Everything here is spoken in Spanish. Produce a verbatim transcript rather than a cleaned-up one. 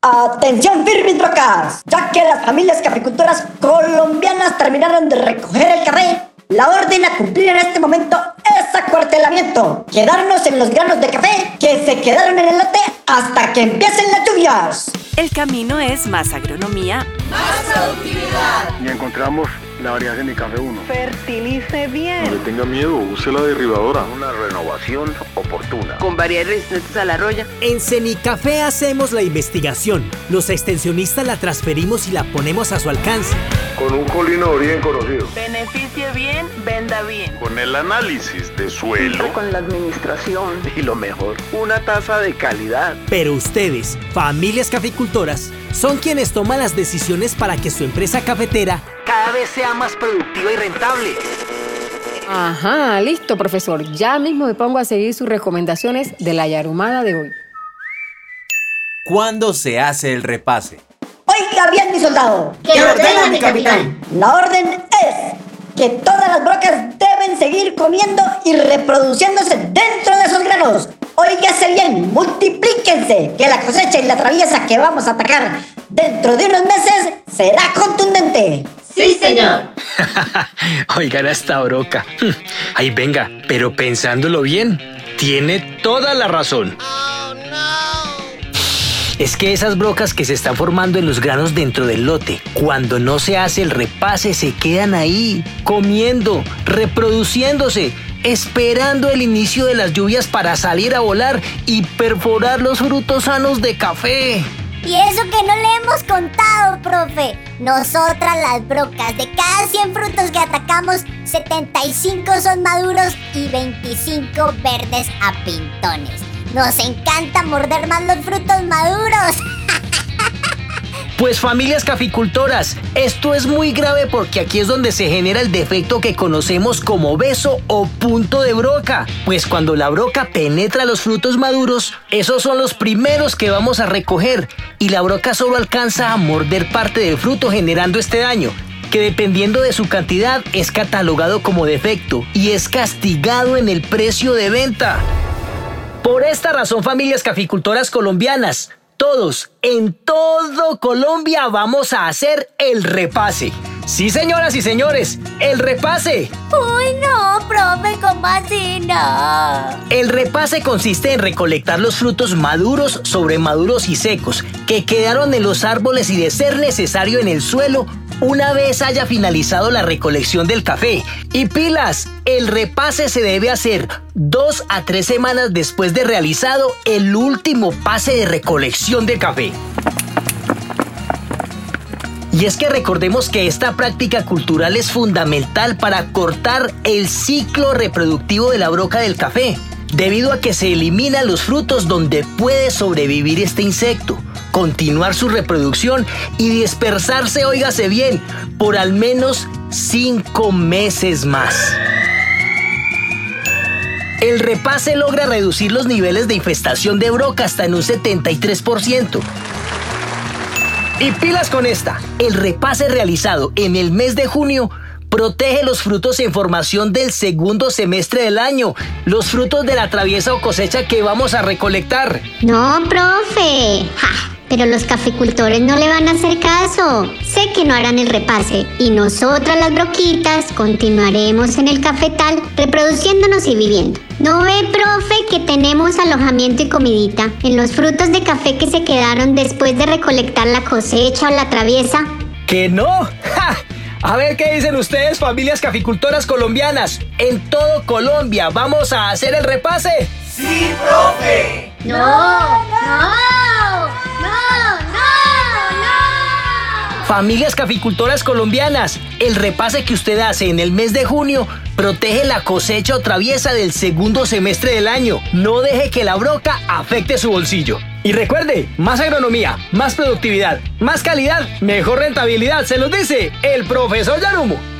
Atención firmes brocas, ya que las familias caficultoras colombianas terminaron de recoger el café, la orden a cumplir en este momento es acuartelamiento, quedarnos en los granos de café que se quedaron en el lote hasta que empiecen las lluvias. El camino es más agronomía, más productividad. Y encontramos la variedad de mi café uno. Fertilice bien. No le tenga miedo, use la derribadora. Una renovación oportuna. Con variedades resistentes a la roya. En Cenicafé hacemos la investigación. Los extensionistas la transferimos y la ponemos a su alcance. Con un colino bien conocido. Beneficie bien, venda bien. Con el análisis de suelo. Con la administración. Y lo mejor, una tasa de calidad. Pero ustedes, familias caficultoras, son quienes toman las decisiones para que su empresa cafetera cada vez sea más productiva y rentable. Ajá, listo, profesor. Ya mismo me pongo a seguir sus recomendaciones de la yarumada de hoy. ¿Cuándo se hace el repase? Oiga bien, mi soldado. ¡Que ordena mi capitán! La orden es que todas las brocas deben seguir comiendo y reproduciéndose dentro de esos granos. Óigase bien, multiplíquense, que la cosecha y la traviesa que vamos a atacar dentro de unos meses será contundente. ¡Sí, señor! Oigan a esta broca. Ay, venga, pero pensándolo bien, tiene toda la razón. Oh, no. Es que esas brocas que se están formando en los granos dentro del lote, cuando no se hace el repase, se quedan ahí, comiendo, reproduciéndose, esperando el inicio de las lluvias para salir a volar y perforar los frutos sanos de café. Y eso que no le hemos contado, profe. Nosotras las brocas, de cada cien frutos que atacamos, setenta y cinco son maduros y veinticinco verdes a pintones. Nos encanta morder más los frutos maduros. Pues familias caficultoras, esto es muy grave porque aquí es donde se genera el defecto que conocemos como beso o punto de broca. Pues cuando la broca penetra los frutos maduros, esos son los primeros que vamos a recoger y la broca solo alcanza a morder parte del fruto generando este daño, que dependiendo de su cantidad es catalogado como defecto y es castigado en el precio de venta. Por esta razón, familias caficultoras colombianas, todos, en todo Colombia, vamos a hacer el repase. Sí, señoras y señores, el repase. Uy, no, profe, ¿cómo así no? El repase consiste en recolectar los frutos maduros, sobremaduros y secos que quedaron en los árboles y, de ser necesario, en el suelo, una vez haya finalizado la recolección del café. Y pilas, el repase se debe hacer dos a tres semanas después de realizado el último pase de recolección de café. Y es que recordemos que esta práctica cultural es fundamental para cortar el ciclo reproductivo de la broca del café, debido a que se eliminan los frutos donde puede sobrevivir este insecto, continuar su reproducción y dispersarse, óigase bien, por al menos cinco meses más. El repase logra reducir los niveles de infestación de broca hasta en un setenta y tres por ciento. Y pilas con esta, el repase realizado en el mes de junio protege los frutos en formación del segundo semestre del año, los frutos de la traviesa o cosecha que vamos a recolectar. No, profe. Ja, pero los caficultores no le van a hacer caso. Sé que no harán el repase y nosotras las broquitas continuaremos en el cafetal reproduciéndonos y viviendo. ¿No ve, profe, que tenemos alojamiento y comidita en los frutos de café que se quedaron después de recolectar la cosecha o la traviesa? ¿Que no? ¡Ja! A ver qué dicen ustedes, familias caficultoras colombianas. En todo Colombia, ¿vamos a hacer el repase? ¡Sí, profe! ¡No! ¡No! ¡No! ¡No! ¡No! Familias caficultoras colombianas, el repase que usted hace en el mes de junio protege la cosecha o traviesa del segundo semestre del año. No deje que la broca afecte su bolsillo. Y recuerde, más agronomía, más productividad, más calidad, mejor rentabilidad. Se los dice el profesor Yarumo.